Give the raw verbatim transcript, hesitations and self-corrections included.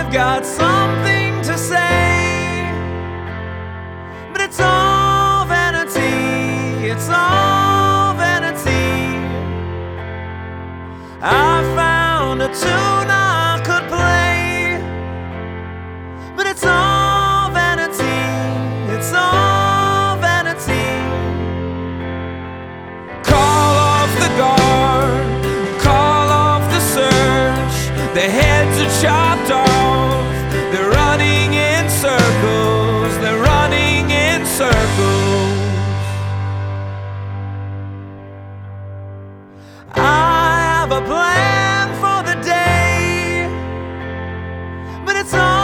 got something to say, but it's all vanity, it's all vanity. I found a tune I could play, but it's all vanity, it's all vanity. Call off the guard, call off the search. Their heads are chopped off, they're running in circles, they're running in circles. I have a plan for the day, but it's all